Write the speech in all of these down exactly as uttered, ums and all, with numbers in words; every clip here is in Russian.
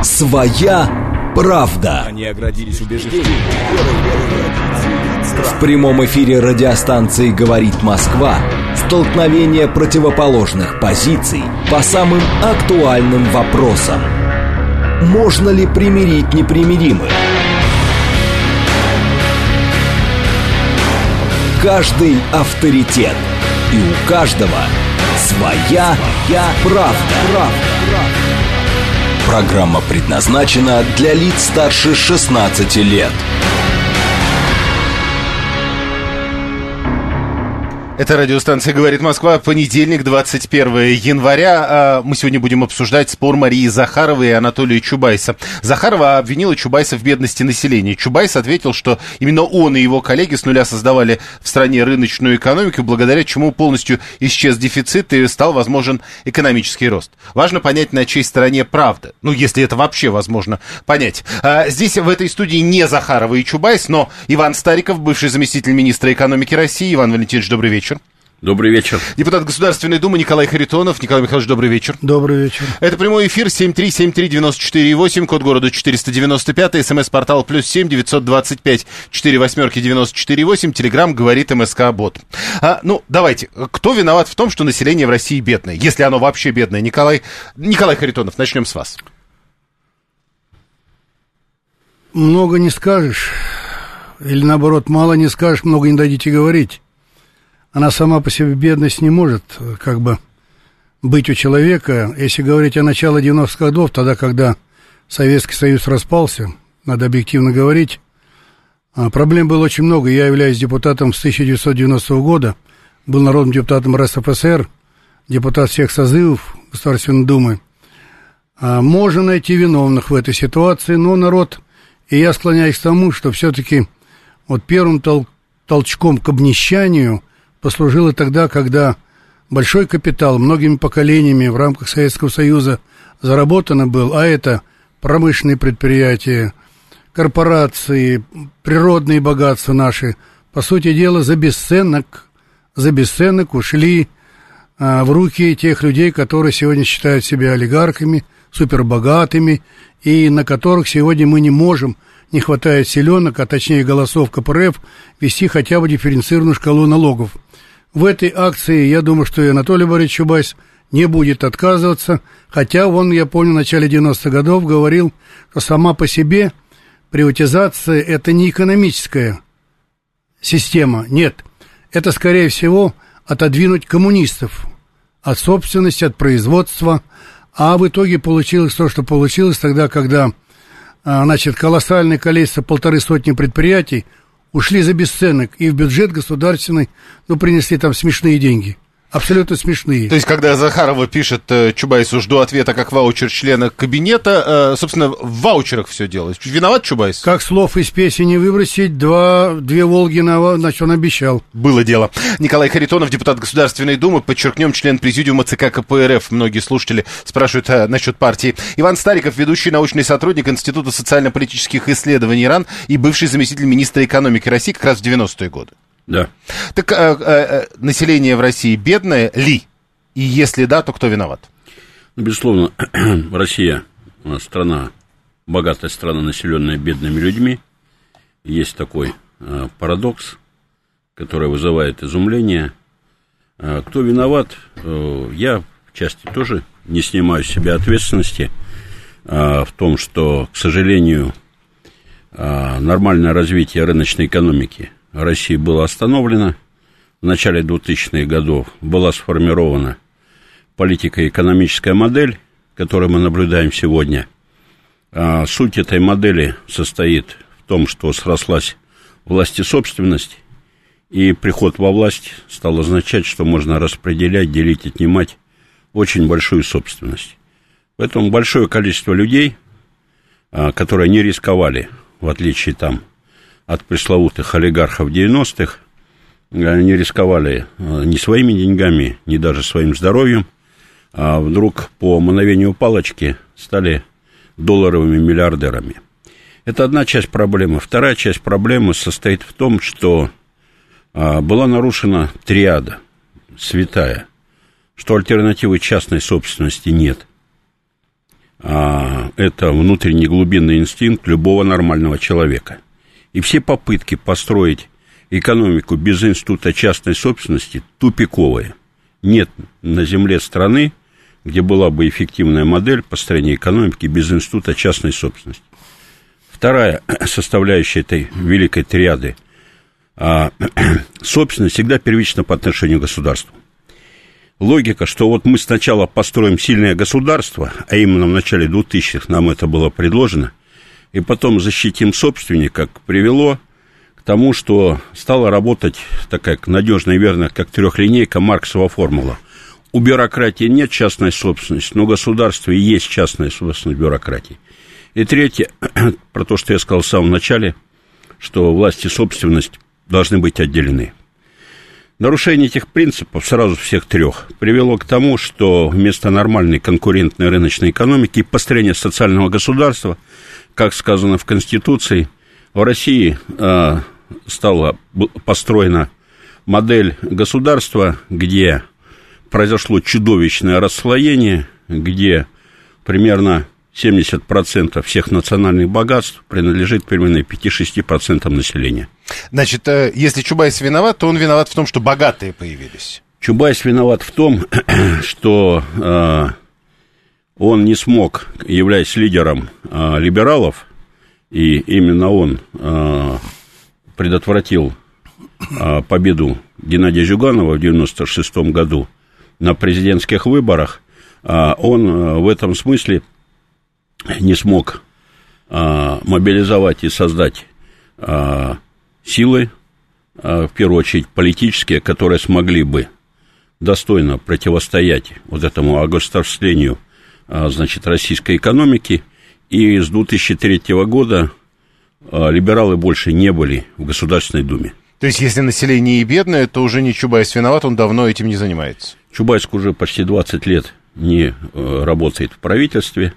Своя правда. Они оградились убеждением. В прямом эфире радиостанции «Говорит Москва» столкновение противоположных позиций по самым актуальным вопросам. Можно ли примирить непримиримых? Каждый авторитет, и у каждого своя, своя правда. правда. Программа предназначена для лиц старше шестнадцати лет. Это радиостанция «Говорит Москва», понедельник, двадцать первое января. Мы сегодня будем обсуждать спор Марии Захаровой и Анатолия Чубайса. Захарова обвинила Чубайса в бедности населения. Чубайс ответил, что именно он и его коллеги с нуля создавали в стране рыночную экономику, благодаря чему полностью исчез дефицит и стал возможен экономический рост. Важно понять, на чьей стороне правда. Ну, если это вообще возможно понять. Здесь в этой студии не Захарова и Чубайс, но Иван Стариков, бывший заместитель министра экономики России. Иван Валентинович, добрый вечер. Добрый вечер. Депутат Государственной Думы Николай Харитонов. Николай Михайлович, добрый вечер. Добрый вечер. Это прямой эфир семь три семь три девять четыре восемь, код города четыреста девяносто пять, смс-портал плюс семь девятьсот двадцать пять четыре восьмерки девяносто четыре восемь, телеграмм говорит МСК-бот. А, ну, давайте, кто виноват в том, что население в России бедное, если оно вообще бедное? Николай, Николай Харитонов, начнем с вас. Много не скажешь, или наоборот, мало не скажешь, много не дадите говорить. Она сама по себе бедность не может как бы быть у человека. Если говорить о начале девяностых годов, тогда, когда Советский Союз распался, надо объективно говорить, проблем было очень много. Я являюсь депутатом с тысяча девятьсот девяностого года, был народным депутатом РСФСР, депутат всех созывов Государственной Думы. Можно найти виновных в этой ситуации, но народ, и я склоняюсь к тому, что все-таки вот первым тол- толчком к обнищанию послужило тогда, когда большой капитал многими поколениями в рамках Советского Союза заработано был, а это промышленные предприятия, корпорации, природные богатства наши, по сути дела, за бесценок, за бесценок ушли а, в руки тех людей, которые сегодня считают себя олигархами, супербогатыми, и на которых сегодня мы не можем, не хватает селенок, а точнее голосов КПРФ, вести хотя бы дифференцированную шкалу налогов. В этой акции, я думаю, что и Анатолий Борисович Чубайс не будет отказываться, хотя он, я помню, в начале девяностых годов говорил, что сама по себе приватизация – это не экономическая система, нет, это, скорее всего, отодвинуть коммунистов от собственности, от производства, а в итоге получилось то, что получилось тогда, когда, значит, колоссальное количество, полторы сотни предприятий ушли за бесценок, и в бюджет государственный, ну, принесли там смешные деньги. Абсолютно смешные. То есть, когда Захарова пишет Чубайсу «жду ответа как ваучер члена кабинета», собственно, в ваучерах все дело. Виноват Чубайс? Как слов из песни не выбросить, два, две Волги, на, значит, он обещал. Было дело. Николай Харитонов, депутат Государственной Думы, подчеркнем, член президиума ЦК КПРФ. Многие слушатели спрашивают а, насчет партии. Иван Стариков, ведущий научный сотрудник Института социально-политических исследований РАН и бывший заместитель министра экономики России как раз в девяностые годы. Да. Так э, э, население в России бедное ли? И если да, то кто виноват? Ну, безусловно, Россия страна, богатая страна, населенная бедными людьми. Есть такой э, парадокс, который вызывает изумление. Э, кто виноват? Э, я, в части, тоже не снимаю с себя ответственности э, в том, что, к сожалению, э, нормальное развитие рыночной экономики России было остановлено. В начале двухтысячных годов была сформирована политико-экономическая модель, которую мы наблюдаем сегодня. А суть этой модели состоит в том, что срослась властесобственность, и приход во власть стал означать, что можно распределять, делить, отнимать очень большую собственность. Поэтому большое количество людей, которые не рисковали, в отличие там от пресловутых олигархов девяностых, не рисковали ни своими деньгами, ни даже своим здоровьем, а вдруг по мановению палочки стали долларовыми миллиардерами. Это одна часть проблемы. Вторая часть проблемы состоит в том, что была нарушена триада святая, что альтернативы частной собственности нет. Это внутренний глубинный инстинкт любого нормального человека. И все попытки построить экономику без института частной собственности тупиковые. Нет на земле страны, где была бы эффективная модель построения экономики без института частной собственности. Вторая составляющая этой великой триады – собственность всегда первична по отношению к государству. Логика, что вот мы сначала построим сильное государство, а именно в начале двухтысячных нам это было предложено, и потом защитим собственника, привело к тому, что стала работать такая надежная и верная, как трехлинейка, Марксова формула. У бюрократии нет частной собственности, но государство и есть частная собственность бюрократии. И третье, про то, что я сказал в самом начале, что власть и собственность должны быть отделены. Нарушение этих принципов, сразу всех трех, привело к тому, что вместо нормальной конкурентной рыночной экономики и построения социального государства, как сказано в Конституции, в России э, стала построена модель государства, где произошло чудовищное расслоение, где примерно семьдесят процентов всех национальных богатств принадлежит примерно пять-шесть процентов населения. Значит, если Чубайс виноват, то он виноват в том, что богатые появились. Чубайс виноват в том, что э, он не смог, являясь лидером э, либералов, и именно он э, предотвратил э, победу Геннадия Зюганова в девяносто шестом году на президентских выборах, э, он э, в этом смысле не смог а, мобилизовать и создать а, силы, а, в первую очередь политические, которые смогли бы достойно противостоять вот этому огосударствлению, а, значит, российской экономики. И с две тысячи третьего года а, либералы больше не были в Государственной Думе. То есть, если население и бедное, то уже не Чубайс виноват, он давно этим не занимается? Чубайс уже почти двадцать лет не а, работает в правительстве.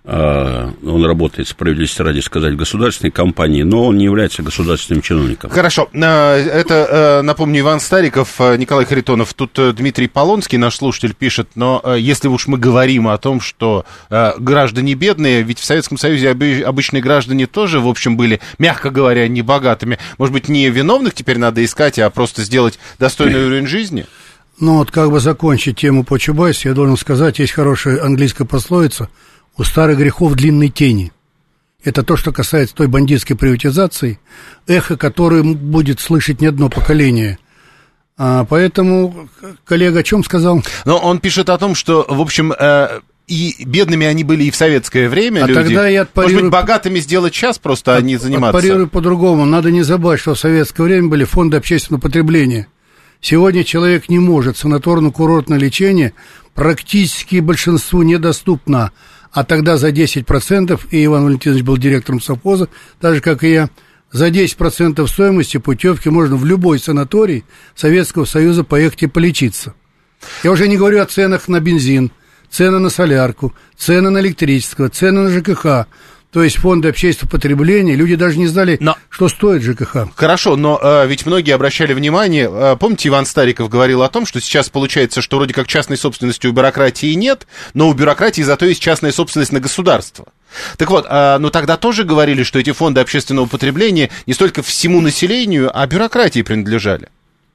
Он работает, справедливости ради сказать, в государственной компании, но он не является государственным чиновником. Хорошо. Это, напомню, Иван Стариков, Николай Харитонов. Тут Дмитрий Полонский, наш слушатель, пишет, но если уж мы говорим о том, что граждане бедные, ведь в Советском Союзе обычные граждане тоже, в общем, были, мягко говоря, не богатыми. Может быть, не виновных теперь надо искать, а просто сделать достойный уровень жизни? Ну вот, как бы закончить тему по Чубайсу, я должен сказать, есть хорошая английская пословица: у старых грехов длинной тени. Это то, что касается той бандитской приватизации, эхо которой будет слышать не одно поколение. А, поэтому коллега о чем сказал? Но он пишет о том, что, в общем, э, и бедными они были и в советское время, а люди. Тогда я отпарирую... Может быть, богатыми сделать сейчас просто, а не заниматься? Отпарирую по-другому. Надо не забывать, что в советское время были фонды общественного потребления. Сегодня человек не может. Санаторно-курортное лечение практически большинству недоступно. А тогда за десять процентов, и Иван Валентинович был директором совхоза, так же, как и я, за десять процентов стоимости путевки можно в любой санаторий Советского Союза поехать и полечиться. Я уже не говорю о ценах на бензин, цены на солярку, цены на электричество, цены на ЖКХ. То есть фонды общественного потребления, люди даже не знали, но... что стоит ЖКХ. Хорошо, но э, ведь многие обращали внимание, э, помните, Иван Стариков говорил о том, что сейчас получается, что вроде как частной собственности у бюрократии нет, но у бюрократии зато есть частная собственность на государство. Так вот, э, ну тогда тоже говорили, что эти фонды общественного потребления не столько всему населению, а бюрократии принадлежали.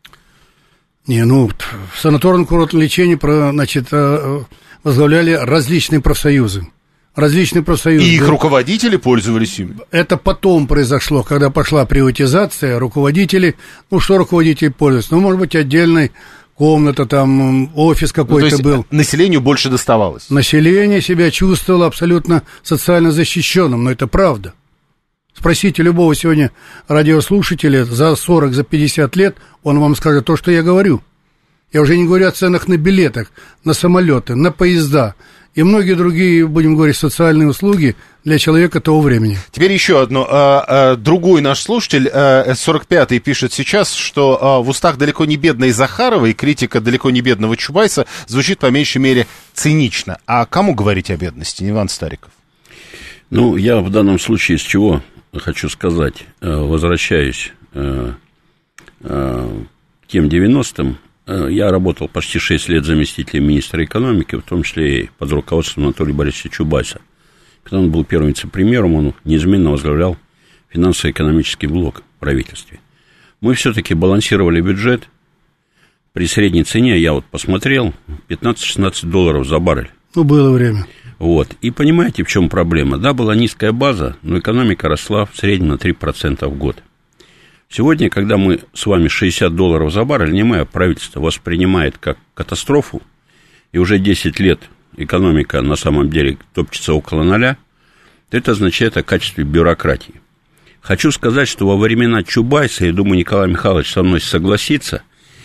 Не, ну, в санаторно-курортном лечении, значит, возглавляли различные профсоюзы. Различные профсоюзы. И их руководители пользовались ими. Это потом произошло, когда пошла приватизация, руководители, ну что руководители пользуются, ну, может быть, отдельная комната, там, офис какой-то, ну, то есть был. Населению больше доставалось. Население себя чувствовало абсолютно социально защищенным, но это правда. Спросите любого сегодня радиослушателя за сорок, за пятьдесят лет, он вам скажет то, что я говорю. Я уже не говорю о ценах на билетах, на самолеты, на поезда и многие другие, будем говорить, социальные услуги для человека того времени. Теперь еще одно. А, а, другой наш слушатель, а, сорок пятый, пишет сейчас, что а, в устах далеко не бедной Захаровой критика далеко не бедного Чубайса звучит по меньшей мере цинично. А кому говорить о бедности, Иван Стариков? Ну, я в данном случае с чего хочу сказать, возвращаюсь к тем девяностым. Я работал почти шесть лет заместителем министра экономики, в том числе и под руководством Анатолия Борисовича Чубайса. Когда он был первым вице-премьером, он неизменно возглавлял финансово-экономический блок в правительстве. Мы все-таки балансировали бюджет при средней цене, я вот посмотрел, пятнадцать-шестнадцать долларов за баррель. Ну, было время. Вот. И понимаете, в чем проблема? Да, была низкая база, но экономика росла в среднем на три процента в год. Сегодня, когда мы с вами шестьдесят долларов за баррель, не мы, а правительство воспринимает как катастрофу, и уже десять лет экономика на самом деле топчется около ноля, то это означает о качестве бюрократии. Хочу сказать, что во времена Чубайса, я думаю, Николай Михайлович со мной согласится,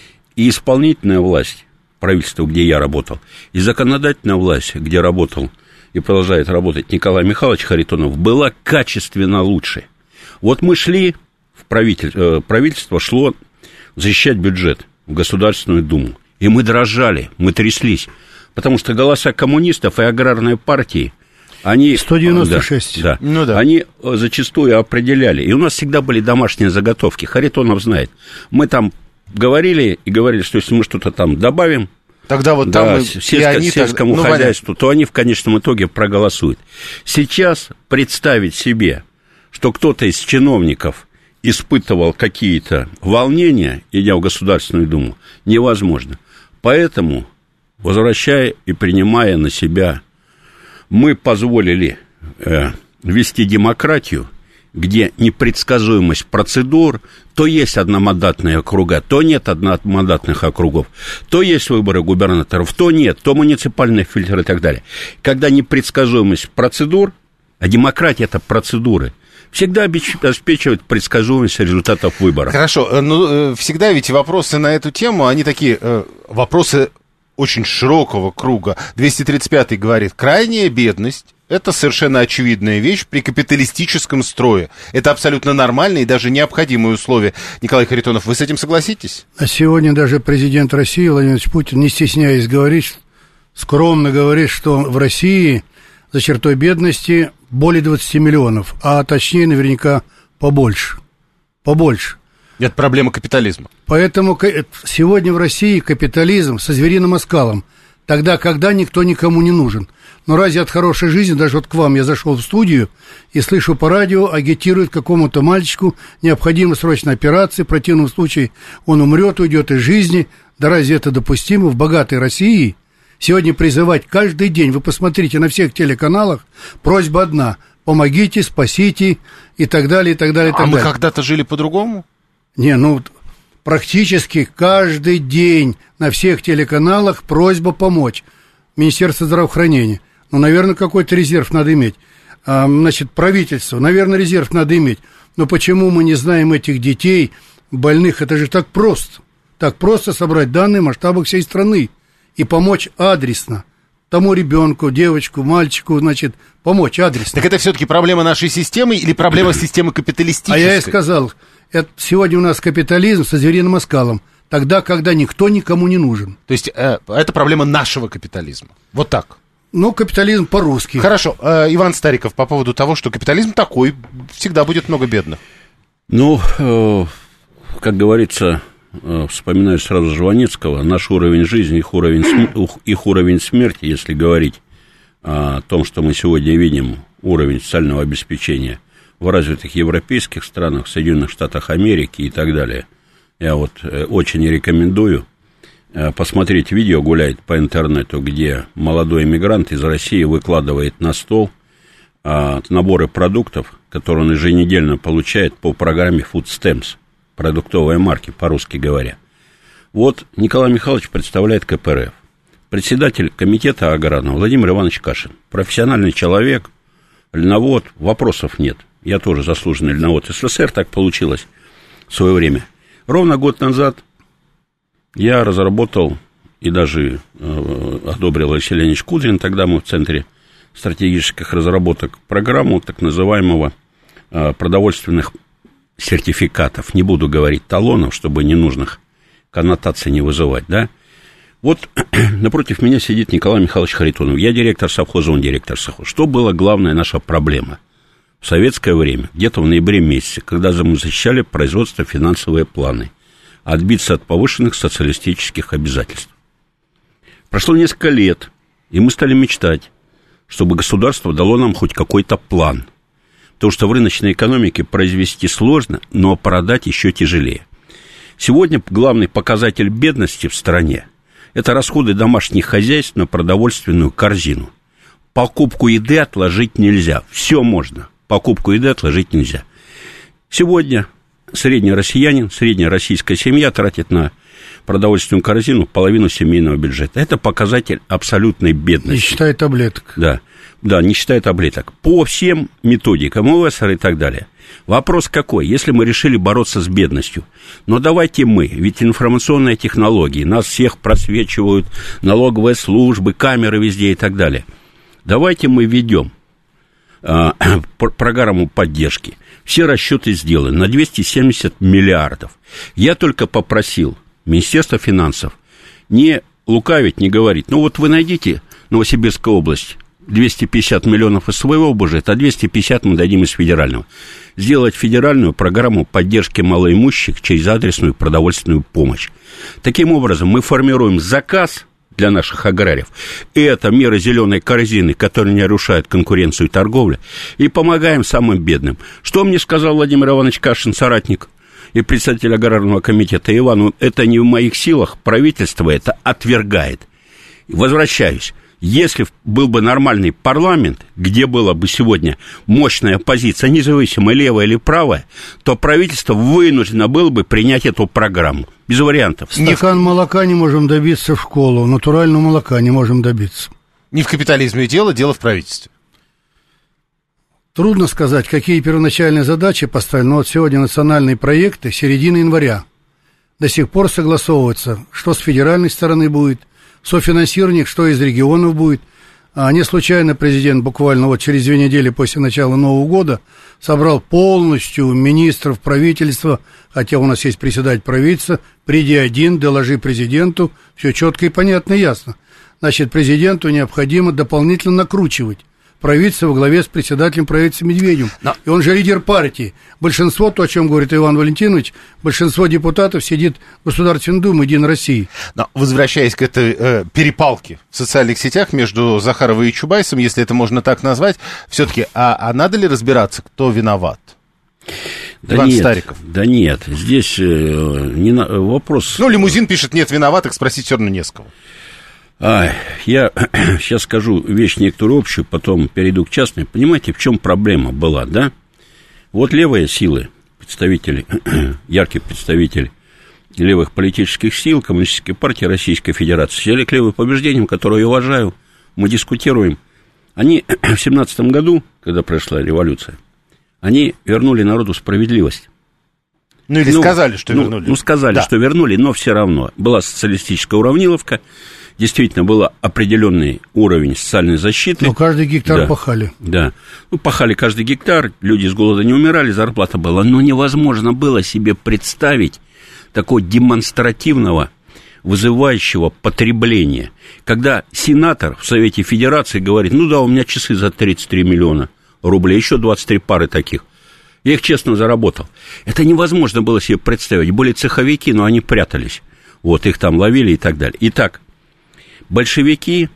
и исполнительная власть, правительство, где я работал, и законодательная власть, где работал и продолжает работать Николай Михайлович Харитонов, была качественно лучше. Вот мы шли, в правитель, правительство шло защищать бюджет в Государственную Думу, и мы дрожали, мы тряслись, потому что голоса коммунистов и аграрной партии, они... сто девяносто шесть. Да, да, ну, да. Они зачастую определяли, и у нас всегда были домашние заготовки, Харитонов знает, мы там говорили и говорили, что если мы что-то там добавим, тогда вот да, там сельско, они сельскому тогда, ну, хозяйству, то они в конечном итоге проголосуют. Сейчас представить себе, что кто-то из чиновников испытывал какие-то волнения, идя в Государственную Думу, невозможно. Поэтому, возвращая и принимая на себя, мы позволили э, ввести демократию, где непредсказуемость процедур, то есть одномандатные округа, то нет одномандатных округов, то есть выборы губернаторов, то нет, то муниципальные фильтры и так далее. Когда непредсказуемость процедур, а демократия – это процедуры, всегда обеспечивает предсказуемость результатов выборов. Хорошо, ну, всегда ведь вопросы на эту тему, они такие, вопросы очень широкого круга. двести тридцать пятый говорит, крайняя бедность – это совершенно очевидная вещь при капиталистическом строе. Это абсолютно нормальные и даже необходимые условия. Николай Харитонов, вы с этим согласитесь? А сегодня даже президент России Владимир Владимирович Путин, не стесняясь, говорит, скромно говорит, что в России за чертой бедности более двадцати миллионов, а точнее наверняка побольше. Побольше. Это проблема капитализма. Поэтому сегодня в России капитализм со звериным оскалом, тогда, когда никто никому не нужен. Но разве от хорошей жизни, даже вот к вам я зашел в студию и слышу по радио, агитируют какому-то мальчику необходима срочная операция, в противном случае он умрет, уйдет из жизни. Да разве это допустимо в богатой России? Сегодня призывать каждый день, вы посмотрите на всех телеканалах, просьба одна: помогите, спасите и так далее, и так далее, и так а далее. А мы когда-то жили по-другому? Не, ну, практически каждый день на всех телеканалах просьба помочь. Министерство здравоохранения. Ну, наверное, какой-то резерв надо иметь. А, значит, правительство, наверное, резерв надо иметь. Но почему мы не знаем этих детей, больных? Это же так просто. Так просто собрать данные в масштабах всей страны и помочь адресно тому ребенку, девочку, мальчику, значит, помочь адресно. Так это все-таки проблема нашей системы или проблема системы капиталистической? А я и сказал, это сегодня у нас капитализм со звериным оскалом, тогда, когда никто никому не нужен. То есть э, это проблема нашего капитализма. Вот так. Ну, капитализм по-русски. Хорошо. Э, Иван Стариков, по поводу того, что капитализм такой, всегда будет много бедных. Ну, э, как говорится, э, вспоминаю сразу Жванецкого, наш уровень жизни, их уровень, см... их уровень смерти, если говорить о том, что мы сегодня видим, уровень социального обеспечения в развитых европейских странах, Соединенных Штатах Америки и так далее. Я вот э, очень рекомендую э, посмотреть видео, гуляет по интернету, где молодой иммигрант из России выкладывает на стол э, наборы продуктов, которые он еженедельно получает по программе Food Stamps, продуктовые марки, по-русски говоря. Вот Николай Михайлович представляет ка пэ эр эф. Председатель комитета аграрного Владимир Иванович Кашин. Профессиональный человек, льновод, вопросов нет. Я тоже заслуженный льновод эс эс эс эр, так получилось в свое время. Ровно год назад я разработал и даже э, одобрил Алексей Леонидович Кудрин, тогда мы в Центре стратегических разработок, программу так называемого э, продовольственных сертификатов. Не буду говорить талонов, чтобы ненужных коннотаций не вызывать, да. Вот напротив меня сидит Николай Михайлович Харитонов. Я директор совхоза, он директор совхоза. Что была главная наша проблема? В советское время, где-то в ноябре месяце, когда мы защищали производство, финансовые планы, отбиться от повышенных социалистических обязательств. Прошло несколько лет, и мы стали мечтать чтобы государство дало нам хоть какой-то план. Потому что в рыночной экономике произвести сложно, но продать еще тяжелее. Сегодня главный показатель бедности в стране – это расходы домашних хозяйств на продовольственную корзину. Покупку еды отложить нельзя. Все можно. Покупку еды отложить нельзя. Сегодня средний россиянин, средняя российская семья тратит на продовольственную корзину половину семейного бюджета. Это показатель абсолютной бедности. Не считая таблеток. Да, да, не считая таблеток. По всем методикам ОЭСР и так далее. Вопрос какой? Если мы решили бороться с бедностью, но давайте мы, ведь информационные технологии, нас всех просвечивают, налоговые службы, камеры везде и так далее. Давайте мы введем а, программу поддержки. Все расчеты сделаны на двести семьдесят миллиардов. Я только попросил Министерство финансов не лукавить, не говорить. Ну вот вы найдите Новосибирская область, двести пятьдесят миллионов из своего бюджета, а двести пятьдесят мы дадим из федерального. Сделать федеральную программу поддержки малоимущих через адресную продовольственную помощь. Таким образом, мы формируем заказ для наших аграриев. И это меры зеленой корзины, которые не нарушают конкуренцию и торговлю, и помогаем самым бедным. Что мне сказал Владимир Иванович Кашин, соратник и председатель аграрного комитета Ивану, это не в моих силах, правительство это отвергает. Возвращаюсь. Если был бы нормальный парламент, где была бы сегодня мощная оппозиция, независимо левая или правая, то правительство вынуждено было бы принять эту программу. Без вариантов. Стакан молока не можем добиться в школу, натурального молока не можем добиться. Не в капитализме дело, дело в правительстве. Трудно сказать, какие первоначальные задачи поставлены. Но вот сегодня национальные проекты середины января. До сих пор согласовываются, что с федеральной стороны будет, софинансирование, что из регионов будет. А не случайно президент буквально вот через две недели после начала Нового года собрал полностью министров правительства, хотя у нас есть председатель правительства, приди один, доложи президенту, все четко и понятно и ясно. Значит, президенту необходимо дополнительно накручивать правительство во главе с председателем правительства Медведевым. Но... И он же лидер партии. Большинство, то, о чем говорит Иван Валентинович, большинство депутатов сидит в Государственной Думе Единой России. Но, возвращаясь к этой э, перепалке в социальных сетях между Захаровой и Чубайсом, если это можно так назвать, все-таки, а, а надо ли разбираться, кто виноват? Да Иван нет, Стариков. Да нет, здесь э, не на, вопрос... Ну, Лимузин пишет, нет виноватых, спросить все равно не с кого. А, я сейчас скажу вещь некоторую общую, потом перейду к частной. Понимаете, в чем проблема была, да? Вот левые силы, представители, яркий представитель левых политических сил, Коммунистической партии Российской Федерации, сели к левым побеждениям, которые я уважаю, мы дискутируем. Они в семнадцатом году, когда прошла революция, они вернули народу справедливость. Ну, или ну, сказали, что ну, вернули. Ну, сказали, да. что вернули, но все равно. Была социалистическая уравниловка, действительно, был определенный уровень социальной защиты. Но каждый гектар да, пахали. Да, ну, пахали каждый гектар, люди с голода не умирали, зарплата была. Но невозможно было себе представить такого демонстративного, вызывающего потребления. Когда сенатор в Совете Федерации говорит, ну да, у меня часы за тридцать три миллиона рублей, еще двадцать три пары таких. Я их честно заработал. Это невозможно было себе представить. Были цеховики, но они прятались. Вот, их там ловили и так далее. Итак, большевики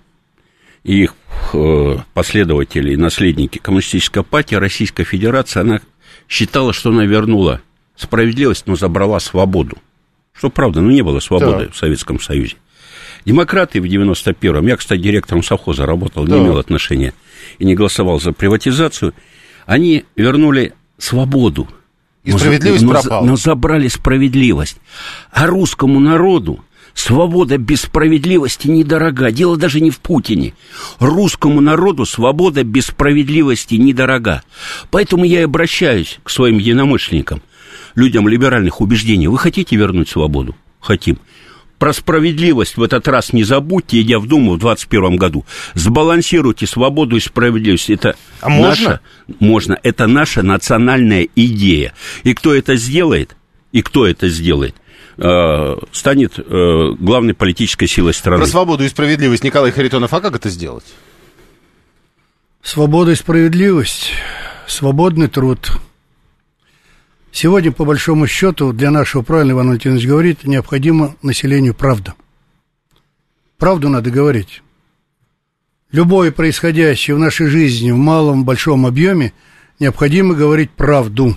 и их э, последователи и наследники Коммунистической партии Российской Федерации, она считала, что она вернула справедливость, но забрала свободу. Что правда, ну не было свободы да. в Советском Союзе. Демократы в девяносто первом, я, кстати, директором совхоза работал, да. не имел отношения и не голосовал за приватизацию, они вернули свободу. И справедливость но, пропала. Но забрали справедливость. А русскому народу свобода без справедливости недорога. Дело даже не в Путине. Русскому народу свобода без справедливости недорога. Поэтому я и обращаюсь к своим единомышленникам, людям либеральных убеждений. Вы хотите вернуть свободу? Хотим. Про справедливость в этот раз не забудьте, идя в Думу в двадцать первом году. Сбалансируйте свободу и справедливость. Это а наша, можно? Можно. Это наша национальная идея. И кто это сделает, и кто это сделает, э, станет э, главной политической силой страны. Про свободу и справедливость, Николай Харитонов, а как это сделать? Свобода и справедливость, свободный труд. Сегодня, по большому счету, для нашего, правильно Иван Валентинович говорит, необходимо населению правда. Правду надо говорить. любое происходящее в нашей жизни в малом, большом объеме, необходимо говорить правду.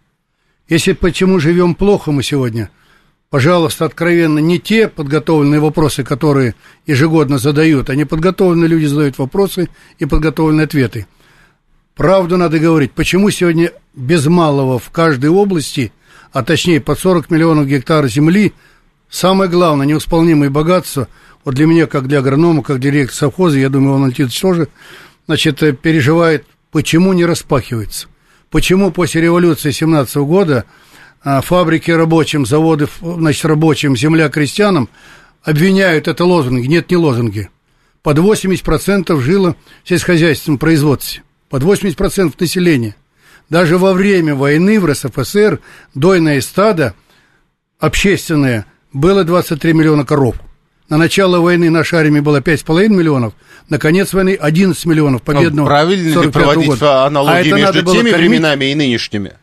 Если почему живем плохо мы сегодня, пожалуйста, откровенно, не те подготовленные вопросы, которые ежегодно задают, а неподготовленные люди задают вопросы и подготовленные ответы. Правду надо говорить. Почему сегодня без малого в каждой области, а точнее под сорок миллионов гектаров земли, самое главное, невосполнимое богатство, вот для меня, как для агронома, как директора совхоза, я думаю, Иван Валентинович тоже, значит, переживает, почему не распахивается. Почему после революции семнадцатого года фабрики рабочим, заводы, значит, рабочим, земля крестьянам обвиняют это лозунги. Нет, не лозунги. Под восемьдесят процентов жило в сельскохозяйственном производстве. Под восемьдесят процентов населения. Даже во время войны в РСФСР дойное стадо общественное было двадцать три миллиона коров. На начало войны нашей армии было пять с половиной миллионов, на конец войны одиннадцать миллионов победного. Ну, правильно ли проводить года. аналогии а между теми кормить... временами и нынешними?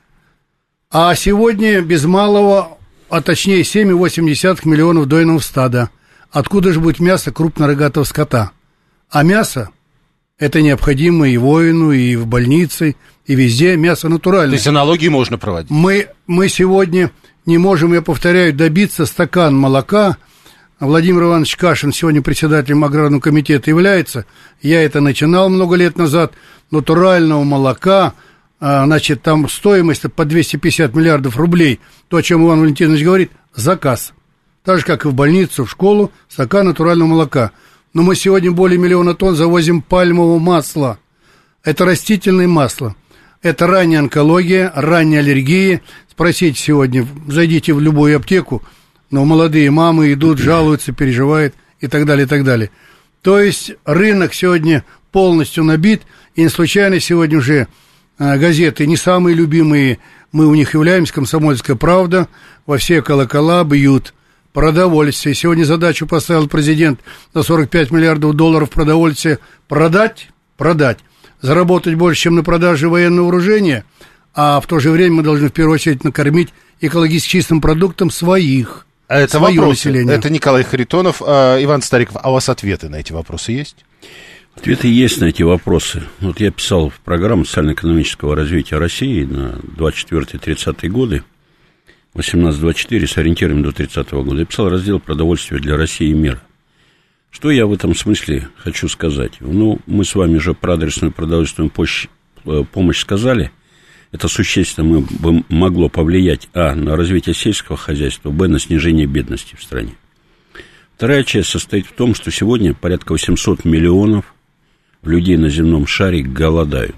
А сегодня без малого, а точнее семь целых восемь десятых миллионов дойного стада. Откуда же будет мясо крупнорогатого скота? А мясо это необходимо и воину, и в больнице, и везде. Мясо натуральное. То есть аналогии можно проводить? Мы, мы сегодня не можем, я повторяю, добиться стакан молока. Владимир Иванович Кашин сегодня председателем аграрного комитета является. Я это начинал много лет назад. Натурального молока, значит, там стоимость по двести пятьдесят миллиардов рублей. То, о чем Иван Валентинович говорит, заказ. Так же, как и в больницу, в школу, стакан натурального молока. Но мы сегодня более миллиона тонн завозим пальмового масла. Это растительное масло. Это ранняя онкология, ранняя аллергия. Спросите сегодня, зайдите в любую аптеку, но молодые мамы идут, жалуются, переживают и так далее, и так далее. То есть рынок сегодня полностью набит, и не случайно сегодня уже а, газеты не самые любимые, мы у них являемся, «Комсомольская правда», во все колокола бьют продовольствие. Сегодня задачу поставил президент на сорок пять миллиардов долларов продовольствия продать, продать, заработать больше, чем на продаже военного вооружения, а в то же время мы должны в первую очередь накормить экологически чистым продуктом своих. А это вопросы. Это Николай Харитонов. А, Иван Стариков, а у вас ответы на эти вопросы есть? Ответы есть на эти вопросы. Вот я писал в программу социально-экономического развития России на двадцать четвёртый тридцатый годы, восемнадцать двадцать четыре, с ориентиром до тридцатого года. Я писал раздел «Продовольствие для России и мира». Что я в этом смысле хочу сказать? Ну, мы с вами же про адресную продовольственную помощь сказали. Это существенно бы могло повлиять, а, на развитие сельского хозяйства, б, на снижение бедности в стране. Вторая часть состоит в том, что сегодня порядка восемьсот миллионов людей на земном шаре голодают.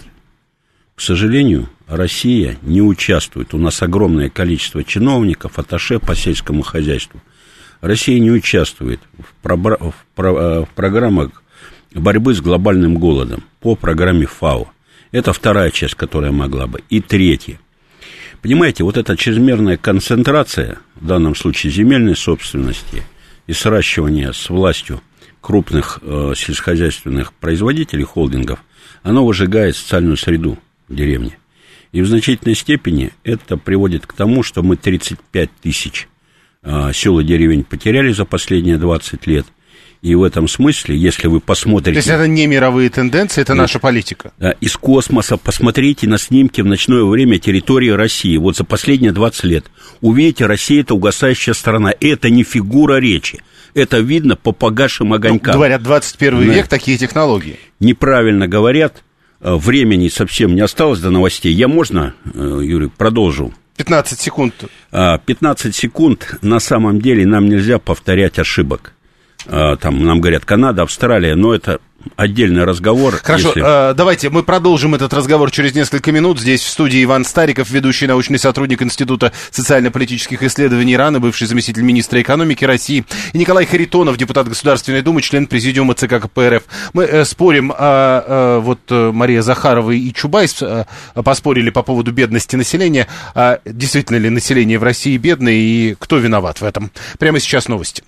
К сожалению, Россия не участвует. У нас огромное количество чиновников, атташе по сельскому хозяйству. Россия не участвует в, пробра... в, про... в программах борьбы с глобальным голодом по программе ФАО. Это вторая часть, которая могла бы. И третья. Понимаете, вот эта чрезмерная концентрация, в данном случае земельной собственности и сращивание с властью крупных э, сельскохозяйственных производителей, холдингов, оно выжигает социальную среду в деревне. И в значительной степени это приводит к тому, что мы тридцать пять тысяч э, сел и деревень потеряли за последние двадцать лет. И в этом смысле, если вы посмотрите... То есть это не мировые тенденции, это наша политика? Из космоса посмотрите на снимки в ночное время территории России. Вот за последние двадцать лет. Увидите, Россия – это угасающая страна. Это не фигура речи. Это видно по погасшим огонькам. Ну, говорят, двадцать первый да. век, такие технологии. Неправильно говорят. Времени совсем не осталось до новостей. Я можно, Юрий, продолжу? пятнадцать секунд. пятнадцать секунд. На самом деле нам нельзя повторять ошибок. Там нам говорят Канада, Австралия, но это отдельный разговор. Хорошо, если... давайте мы продолжим этот разговор через несколько минут. Здесь в студии Иван Стариков, ведущий научный сотрудник Института социально-политических исследований РАН, бывший заместитель министра экономики России, и Николай Харитонов, депутат Государственной Думы, член президиума ЦК КПРФ. Мы э, спорим, а, а, вот Мария Захарова и Чубайс а, поспорили по поводу бедности населения. А действительно ли население в России бедное и кто виноват в этом? Прямо сейчас новости.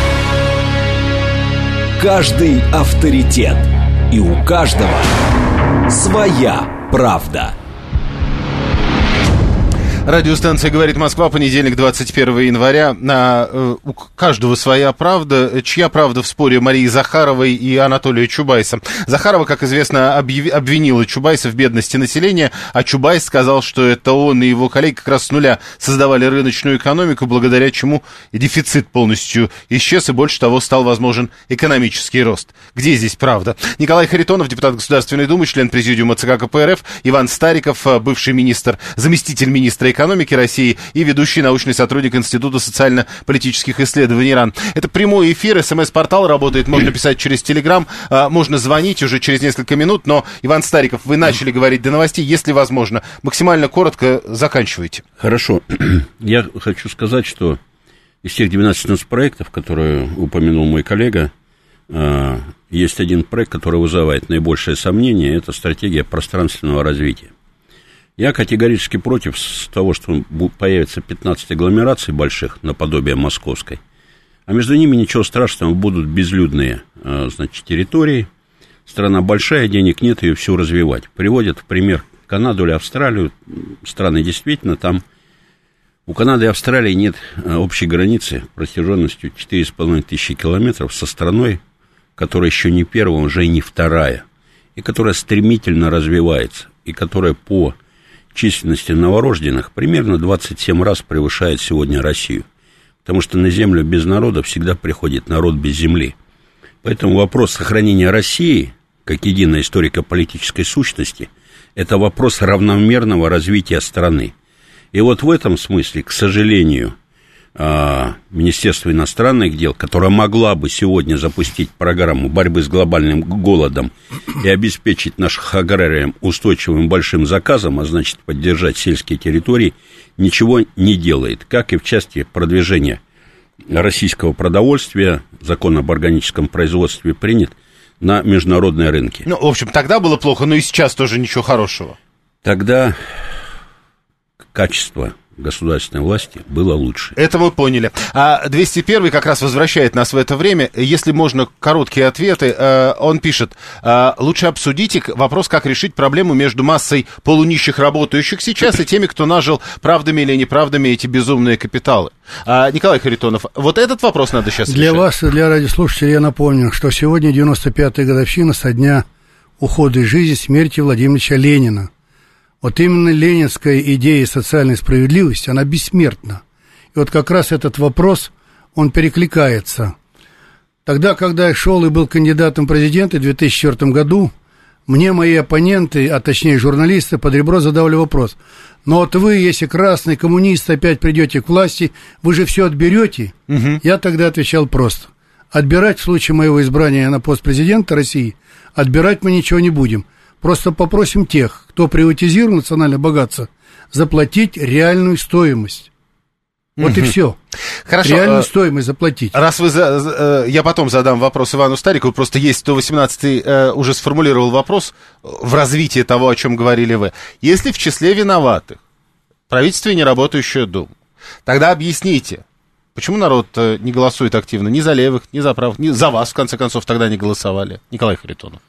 Каждый авторитет, и у каждого своя правда. Радиостанция «Говорит Москва», понедельник, двадцать первого января. А, э, у каждого своя правда. Чья правда в споре Марии Захаровой и Анатолия Чубайса? Захарова, как известно, объяв... обвинила Чубайса в бедности населения, а Чубайс сказал, что это он и его коллеги как раз с нуля создавали рыночную экономику, благодаря чему дефицит полностью исчез, и больше того, стал возможен экономический рост. Где здесь правда? Николай Харитонов, депутат Государственной Думы, член президиума ЦК КПРФ, Иван Стариков, бывший министр, заместитель министра экономики России и ведущий научный сотрудник Института социально-политических исследований РАН. Это прямой эфир, СМС-портал работает, можно писать через Телеграм, можно звонить уже через несколько минут, но, Иван Стариков, вы начали говорить до новостей, если возможно, максимально коротко заканчивайте. Хорошо. Я хочу сказать, что из тех двенадцати нацпроектов, которые упомянул мой коллега, есть один проект, который вызывает наибольшее сомнение, это стратегия пространственного развития. Я категорически против того, что появится пятнадцать агломераций больших, наподобие московской, а между ними ничего страшного, будут безлюдные, значит, территории. Страна большая, денег нет, ее все развивать. Приводят в пример Канаду или Австралию. Страны действительно там. У Канады и Австралии нет общей границы протяженностью четыре с половиной тысячи километров со страной, которая еще не первая, уже и не вторая, и которая стремительно развивается, и которая по численности новорожденных примерно двадцать семь раз превышает сегодня Россию. Потому что на землю без народа всегда приходит народ без земли. Поэтому вопрос сохранения России, как единой историко-политической сущности, это вопрос равномерного развития страны. И вот в этом смысле, к сожалению, Министерство иностранных дел, которое могла бы сегодня запустить программу борьбы с глобальным голодом и обеспечить наших аграриям устойчивым большим заказом, а значит поддержать сельские территории, ничего не делает, как и в части продвижения российского продовольствия. Закон об органическом производстве принят на международные рынки. Ну, в общем, тогда было плохо, но и сейчас тоже ничего хорошего. Тогда качество государственной власти было лучше. Это мы поняли. А двести первый как раз возвращает нас в это время. Если можно, короткие ответы. Он пишет: лучше обсудите вопрос, как решить проблему между массой полунищих работающих сейчас и теми, кто нажил правдами или неправдами эти безумные капиталы. Николай Харитонов, вот этот вопрос надо сейчас для решать. Для вас и для радиослушателей я напомню, что сегодня девяносто пятая годовщина со дня ухода из жизни, смерти Владимира Ильича Ленина. Вот именно ленинская идея социальной справедливости, она бессмертна. И вот как раз этот вопрос, он перекликается. Тогда, когда я шел и был кандидатом в президенты в две тысячи четвёртом году, мне мои оппоненты, а точнее журналисты, под ребро задавали вопрос: но вот вы, если красный коммунист, опять придете к власти, вы же все отберете? Угу. Я тогда отвечал просто: отбирать в случае моего избрания на пост президента России, отбирать мы ничего не будем. Просто попросим тех, кто приватизировал национальное богатство, заплатить реальную стоимость. Вот угу. и все. Хорошо. Реальную стоимость заплатить. Раз вы... За, я потом задам вопрос Ивану Старикову, просто есть сто восемнадцатый уже сформулировал вопрос в развитии того, о чем говорили вы. Если в числе виноватых правительство и неработающая Дума, тогда объясните, почему народ не голосует активно ни за левых, ни за правых, ни за вас, в конце концов, тогда не голосовали? Николай Харитонов.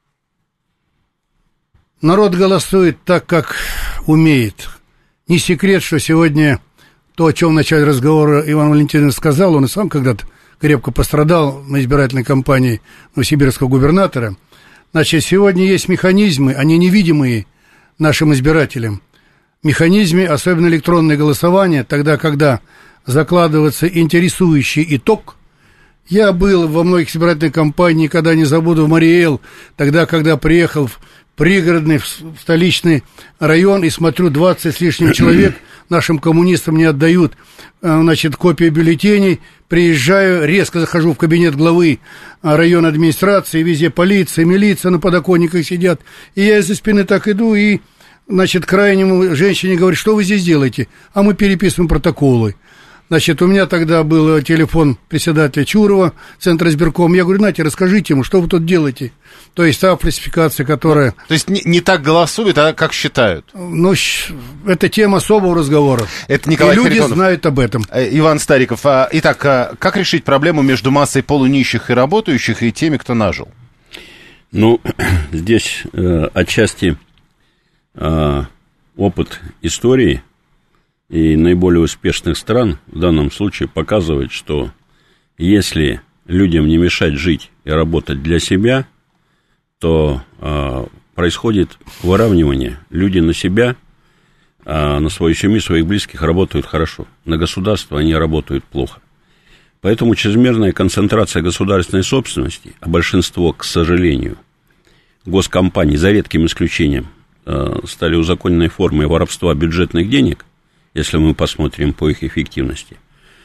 Народ голосует так, как умеет. Не секрет, что сегодня то, о чем в начале разговора Иван Валентинович сказал, он и сам когда-то крепко пострадал на избирательной кампании новосибирского губернатора. Значит, сегодня есть механизмы, они невидимые нашим избирателям. Механизмы, особенно электронное голосование, тогда, когда закладывается интересующий итог. Я был во многих избирательных кампаниях, никогда не забуду, в Мариэл, тогда, когда приехал в пригородный, в столичный район, и смотрю, двадцать с лишним человек нашим коммунистам не отдают, значит, копии бюллетеней. Приезжаю, резко захожу в кабинет главы районной администрации, везде полиция, милиция на подоконниках сидят. И я из-за спины так иду, и, значит, крайнему женщине говорю: что вы здесь делаете? А мы переписываем протоколы. Значит, у меня тогда был телефон председателя Чурова, Центра избирком. Я говорю: Нате, расскажите ему, что вы тут делаете. То есть та фальсификация, которая... То есть не, не так голосуют, а как считают? Ну, это тема особого разговора. Это Николай И люди Харитонов. знают об этом. Иван Стариков. Итак, как решить проблему между массой полунищих и работающих и теми, кто нажил? Ну, здесь э, отчасти э, опыт истории и наиболее успешных стран в данном случае показывает, что если людям не мешать жить и работать для себя, то э, происходит выравнивание. Люди на себя, э, на свою семью, своих близких работают хорошо. На государство они работают плохо. Поэтому чрезмерная концентрация государственной собственности, а большинство, к сожалению, госкомпаний, за редким исключением, э, стали узаконенной формой воровства бюджетных денег, если мы посмотрим по их эффективности,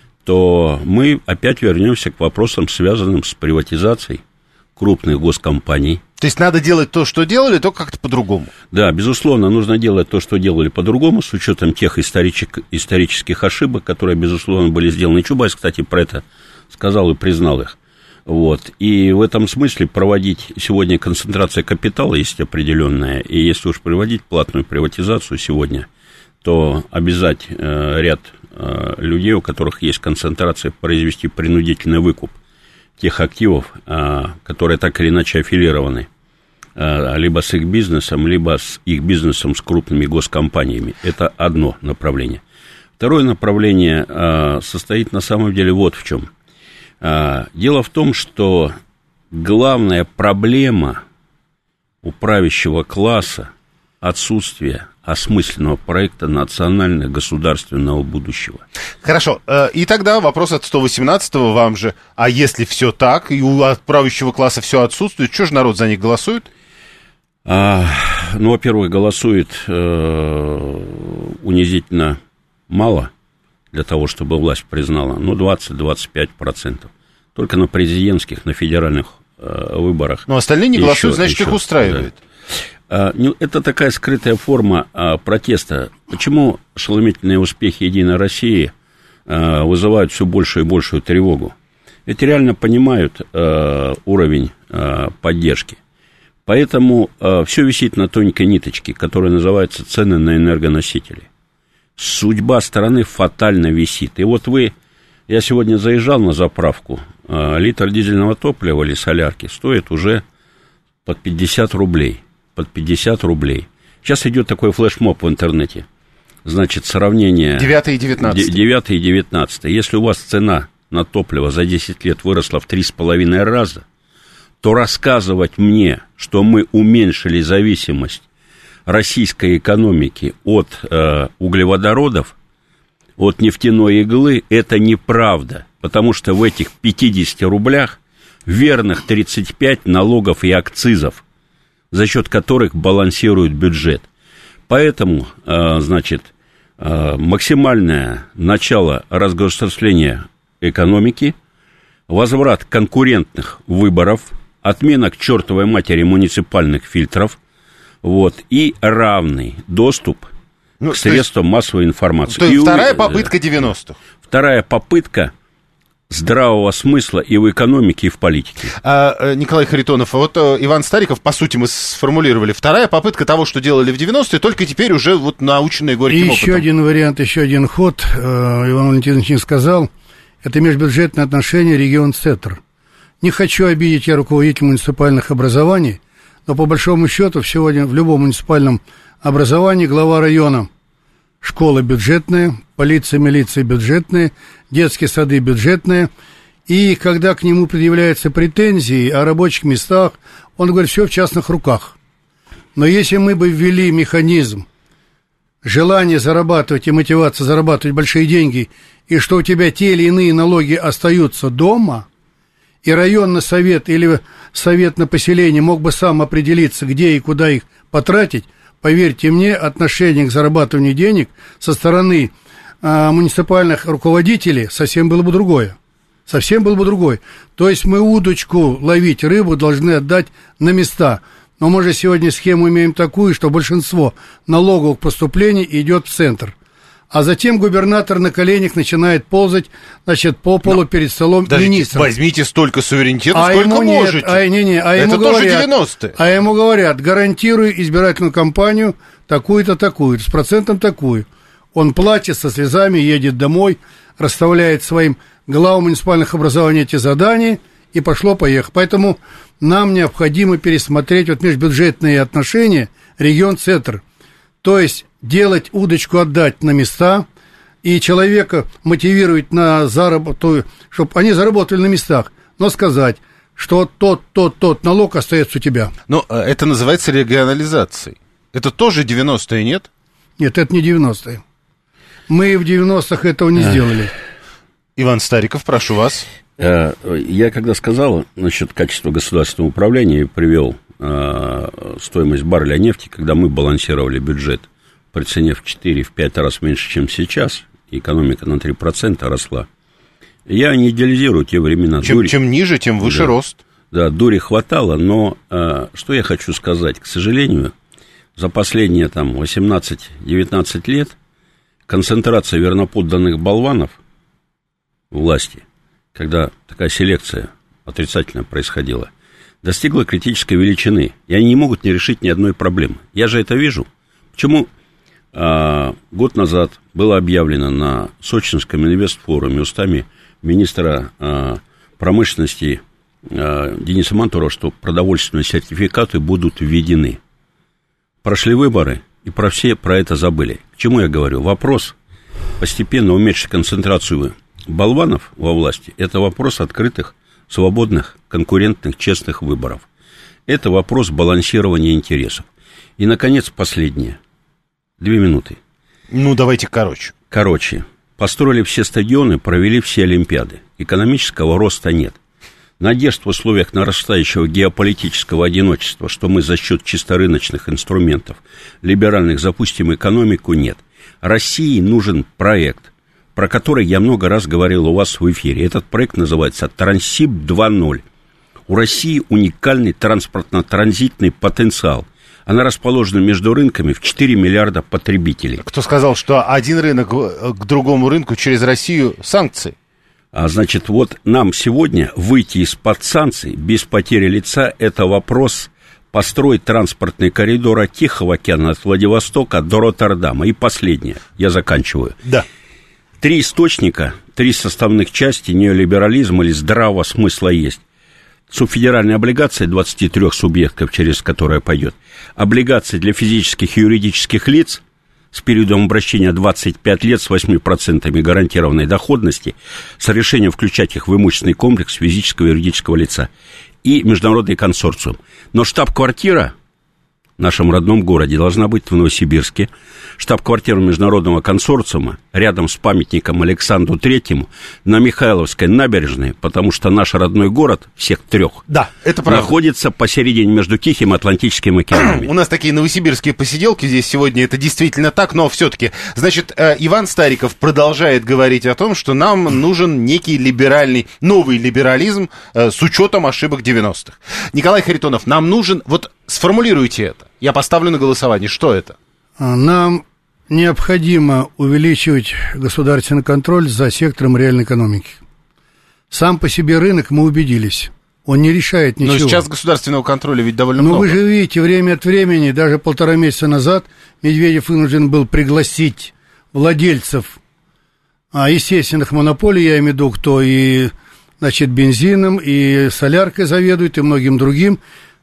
то мы опять вернемся к вопросам, связанным с приватизацией крупных госкомпаний. То есть надо делать то, что делали, только как-то по-другому. Да, безусловно, нужно делать то, что делали по-другому, с учетом тех исторических, исторических ошибок, которые, безусловно, были сделаны. Чубайс, кстати, про это сказал и признал их. Вот. И в этом смысле проводить сегодня концентрация капитала есть определенная, и если уж проводить платную приватизацию сегодня, то обязать э, ряд э, людей, у которых есть концентрация, произвести принудительный выкуп тех активов, э, которые так или иначе аффилированы э, либо с их бизнесом, либо с их бизнесом с крупными госкомпаниями. Это одно направление. Второе направление э, состоит на самом деле вот в чем. Э, дело в том, что главная проблема у правящего класса — отсутствие осмысленного проекта национально-государственного будущего. Хорошо, и тогда вопрос от сто восемнадцатого вам же. А если все так, и у правящего класса все отсутствует, что же народ за них голосует? А, ну, во-первых, голосует э, унизительно мало для того, чтобы власть признала, ну, двадцать-двадцать пять процентов. Только на президентских, на федеральных э, выборах. Но остальные не еще, голосуют, значит, еще, их устраивает. Да. Это такая скрытая форма протеста. Почему ошеломительные успехи «Единой России» вызывают все большую и большую тревогу? Ведь реально понимают уровень поддержки. Поэтому все висит на тонкой ниточке, которая называется цены на энергоносители. Судьба страны фатально висит. И вот вы... Я сегодня заезжал на заправку. Литр дизельного топлива или солярки стоит уже под пятьдесят рублей. Под пятьдесят рублей. Сейчас идет такой флешмоб в интернете. Значит, сравнение... девятое и девятнадцатое. девятое и девятнадцатое. Если у вас цена на топливо за десять лет выросла в три с половиной раза, то рассказывать мне, что мы уменьшили зависимость российской экономики от э, углеводородов, от нефтяной иглы, это неправда. Потому что в этих пятидесяти рублях верных тридцать пять налогов и акцизов, за счет которых балансирует бюджет. Поэтому, значит, максимальное начало разгосударствления экономики, возврат конкурентных выборов, отмена к чертовой матери муниципальных фильтров, вот, и равный доступ ну, к средствам есть, массовой информации. То есть и вторая у... попытка девяностых. Вторая попытка здравого смысла и в экономике, и в политике. А, Николай Харитонов, вот Иван Стариков, по сути, мы сформулировали. Вторая попытка того, что делали в девяностые, только теперь уже вот наученные горьким и опытом. еще один вариант, еще один ход, Иван Валентинович не сказал, это межбюджетные отношения регион-центр. Не хочу обидеть я руководителей муниципальных образований, но по большому счету сегодня в любом муниципальном образовании глава района, школы бюджетные, полиция, милиция бюджетные, детские сады бюджетные. И когда к нему предъявляются претензии о рабочих местах, он говорит, все в частных руках. Но если мы бы ввели механизм желание зарабатывать и мотивация зарабатывать большие деньги, и что у тебя те или иные налоги остаются дома, и районный совет или совет на поселение мог бы сам определиться, где и куда их потратить, поверьте мне, отношение к зарабатыванию денег со стороны а, муниципальных руководителей совсем было бы другое. Совсем было бы другое. То есть мы удочку ловить рыбу должны отдать на места. Но мы же сегодня схему имеем такую, что большинство налоговых поступлений идет в центр. А затем губернатор на коленях начинает ползать, значит, по полу Но, перед столом министра. Возьмите столько суверенитета, а сколько ему можете. Нет, а, не, не, а Это ему тоже говорят, девяностые. А ему говорят, гарантирую избирательную кампанию такую-то, такую, с процентом такую. Он платит, со слезами едет домой, расставляет своим главам муниципальных образований эти задания, и пошло-поехало. Поэтому нам необходимо пересмотреть вот межбюджетные отношения регион-центр. То есть делать удочку, отдать на места, и человека мотивировать на заработку, чтобы они заработали на местах, но сказать, что тот, тот, тот налог остается у тебя. Но это называется регионализацией. Это тоже девяностые, нет? Нет, это не девяностые. Мы в девяностых этого не сделали. Иван Стариков, прошу вас. Я когда сказал насчет качества государственного управления и привел стоимость барреля нефти, когда мы балансировали бюджет при цене в четыре-пять раз меньше, чем сейчас, экономика на три процента росла. Я не идеализирую те времена. Чем, дури... чем ниже, тем выше да, рост. Да, дури хватало, но что я хочу сказать, к сожалению, за последние там восемнадцать-девятнадцать лет концентрация верноподданных болванов власти, когда такая селекция отрицательно происходила, достигла критической величины, и они не могут не решить ни одной проблемы. Я же это вижу. Почему а, год назад было объявлено на Сочинском инвестфоруме устами министра а, промышленности а, Дениса Мантурова, что продовольственные сертификаты будут введены. Прошли выборы, и про все про это забыли. К чему я говорю? Вопрос постепенно уменьшить концентрацию болванов во власти – это вопрос открытых, свободных, конкурентных, честных выборов. Это вопрос балансирования интересов. И, наконец, последнее. Две минуты. Ну, давайте короче. Короче. Построили все стадионы, провели все олимпиады. Экономического роста нет. Надежд в условиях нарастающего геополитического одиночества, что мы за счет чисто рыночных инструментов либеральных запустим экономику, нет. России нужен проект, про который я много раз говорил у вас в эфире. Этот проект называется «Транссиб два ноль». У России уникальный транспортно-транзитный потенциал. Она расположена между рынками в четыре миллиарда потребителей. Кто сказал, что один рынок к другому рынку через Россию санкции? А значит, вот нам сегодня выйти из-под санкций без потери лица – это вопрос построить транспортный коридор от Тихого океана, от Владивостока до Роттердама. И последнее, я заканчиваю. Да. Три источника, три составных части неолиберализма или здравого смысла есть. Субфедеральные облигации двадцати трёх субъектов, через которые пойдет. Облигации для физических и юридических лиц с периодом обращения двадцать пять лет с восемью процентами гарантированной доходности, с решением включать их в имущественный комплекс физического и юридического лица. И международный консорциум. Но штаб-квартира в нашем родном городе должна быть в Новосибирске. Штаб-квартира международного консорциума рядом с памятником Александру Третьему на Михайловской набережной, потому что наш родной город, всех трех, да, это правда, находится посередине между Тихим и Атлантическим океанами. У нас такие новосибирские посиделки здесь сегодня, это действительно так, но все-таки, значит, Иван Стариков продолжает говорить о том, что нам нужен некий либеральный, новый либерализм с учетом ошибок девяностых. Николай Харитонов, нам нужен, вот сформулируйте это, я поставлю на голосование, что это? Нам необходимо увеличивать государственный контроль за сектором реальной экономики. Сам по себе рынок, мы убедились, он не решает ничего. Но сейчас государственного контроля ведь довольно Но много. вы же видите, время от времени, даже полтора месяца назад Медведев вынужден был пригласить владельцев а, естественных монополий, я имею в виду, кто и, значит, бензином, и соляркой заведует, и многим другим,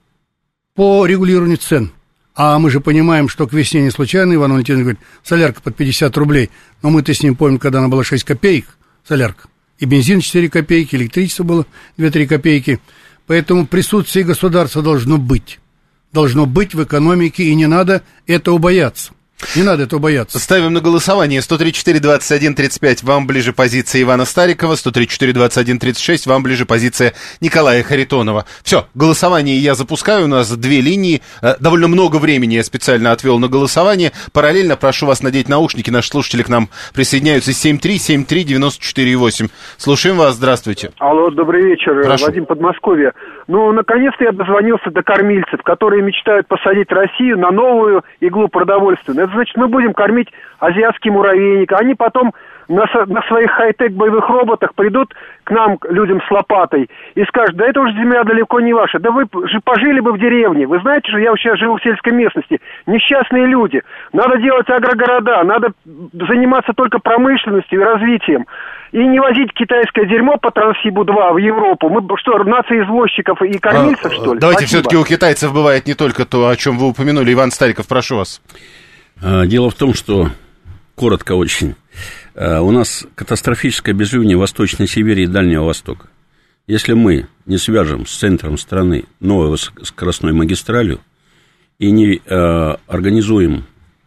по регулированию цен. А мы же понимаем, что к весне не случайно, Иван Валентинович говорит, солярка под пятьдесят рублей. Но мы-то с ним помним, когда она была шесть копеек, солярка. И бензин четыре копейки, электричество было две-три копейки. Поэтому присутствие государства должно быть. Должно быть в экономике, и не надо этого бояться. Не надо этого бояться. Ставим на голосование. сто тридцать четыре двадцать один тридцать пять. Вам ближе позиция Ивана Старикова. сто тридцать четыре двадцать один тридцать шесть. Вам ближе позиция Николая Харитонова. Все, голосование я запускаю. У нас две линии. Довольно много времени я специально отвел на голосование. Параллельно прошу вас надеть наушники. Наши слушатели к нам присоединяются. семь три семь три девяносто четыре восемь. Слушаем вас. Здравствуйте. Алло, добрый вечер. Прошу. Вадим, Подмосковье. Ну, наконец-то я дозвонился до кормильцев, которые мечтают посадить Россию на новую иглу продовольственную. Это значит, мы будем кормить азиатский муравейник, а они потом на, на своих хай-тек боевых роботах придут к нам, к людям с лопатой, и скажут, да это уже земля далеко не ваша, да вы же пожили бы в деревне. Вы знаете же, я сейчас живу в сельской местности, несчастные люди. Надо делать агрогорода, надо заниматься только промышленностью и развитием. И не возить китайское дерьмо по Транссибу два в Европу. Мы что, нация извозчиков и кормильцев, а, что ли? Давайте Спасибо. все-таки у китайцев бывает не только то, о чем вы упомянули. Иван Стариков, прошу вас. Дело в том, что, коротко очень, У нас катастрофическое безлюдие Восточной Сибири и Дальнего Востока. Если мы не свяжем с центром страны новой скоростной магистралью и не э, организуем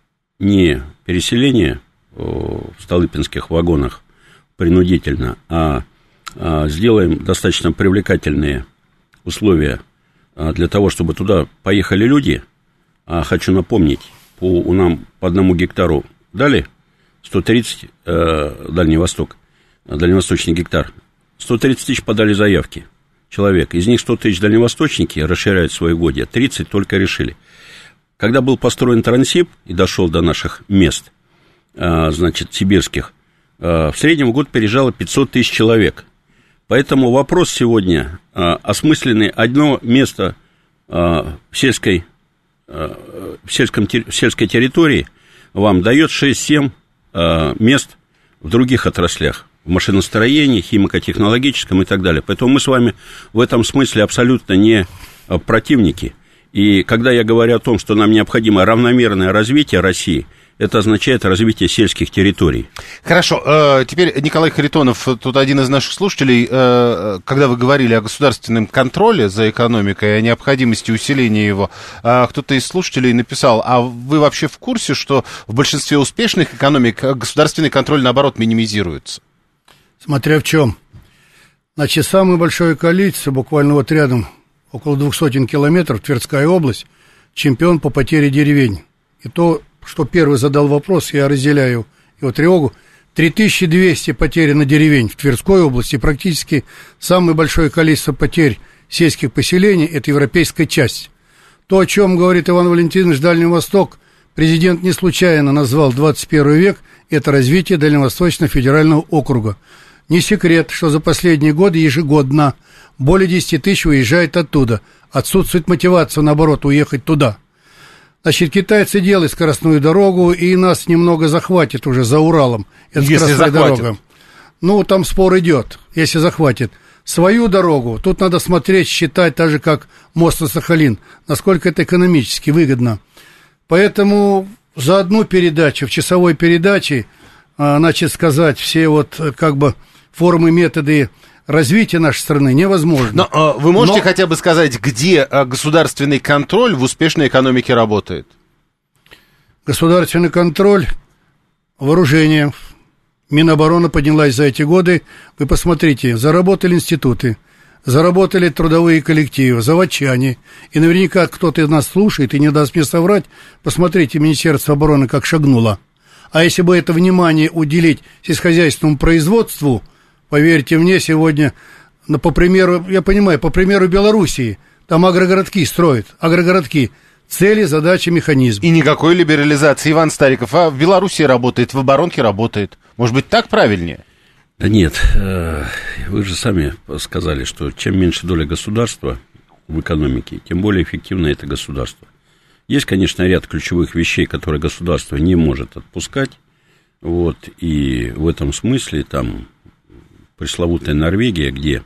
не переселение в столыпинских вагонах принудительно, а, а сделаем достаточно привлекательные условия для того, чтобы туда поехали люди, а хочу напомнить, по, у нам по одному гектару дали сто тридцать, э, Дальний Восток, дальневосточный гектар, сто тридцать тысяч подали заявки человек, из них сто тысяч дальневосточники расширяют свои угодья, тридцать только решили. Когда был построен Транссиб и дошел до наших мест, э, значит, сибирских, э, в среднем в год переезжало пятьсот тысяч человек. Поэтому вопрос сегодня э, осмысленный. Одно место э, в, сельской, э, в, сельском, в сельской территории вам дает шесть-семь э, мест в других отраслях, в машиностроении, химико-технологическом и так далее. Поэтому мы с вами в этом смысле абсолютно не противники. И когда я говорю о том, что нам необходимо равномерное развитие России, это означает развитие сельских территорий. Хорошо, теперь Николай Харитонов, тут один из наших слушателей, когда вы говорили о государственном контроле за экономикой, о необходимости усиления его, кто-то из слушателей написал, а вы вообще в курсе, что в большинстве успешных экономик государственный контроль, наоборот, минимизируется? Смотря в чем. Значит, самое большое количество, буквально вот рядом, около двух сотен километров, Тверская область, чемпион по потере деревень. И то, что первый задал вопрос, я разделяю его тревогу, три тысячи двести потеряно деревень в Тверской области, практически самое большое количество потерь сельских поселений – это европейская часть. То, о чем говорит Иван Валентинович, Дальний Восток, президент не случайно назвал двадцать первый век, это развитие Дальневосточного федерального округа. Не секрет, что за последние годы ежегодно более десять тысяч уезжает оттуда. Отсутствует мотивация, наоборот, уехать туда. Значит, китайцы делают скоростную дорогу, и нас немного захватит уже за Уралом. Это если скоростная захватит. дорога. Ну, там спор идет, если захватит. Свою дорогу, тут надо смотреть, считать, так же, как мост на Сахалин, насколько это экономически выгодно. Поэтому за одну передачу, в часовой передаче, значит, сказать все вот как бы формы, методы развития нашей страны невозможно. Но а, вы можете Но... хотя бы сказать, где а, государственный контроль в успешной экономике работает? Государственный контроль, вооружение. Минобороны поднялась за эти годы. Вы посмотрите, заработали институты, заработали трудовые коллективы, заводчане. И наверняка кто-то из нас слушает и не даст мне соврать. Посмотрите, Министерство обороны как шагнуло. А если бы это внимание уделить сельскохозяйственному производству, поверьте мне, сегодня, ну, по примеру, я понимаю, по примеру Белоруссии, там агрогородки строят, агрогородки, цели, задачи, механизм. И никакой либерализации, Иван Стариков, а в Белоруссии работает, в оборонке работает. Может быть, так правильнее? Да нет, вы же сами сказали, что чем меньше доля государства в экономике, тем более эффективно это государство. Есть, конечно, ряд ключевых вещей, которые государство не может отпускать, вот, и в этом смысле там пресловутая Норвегия, где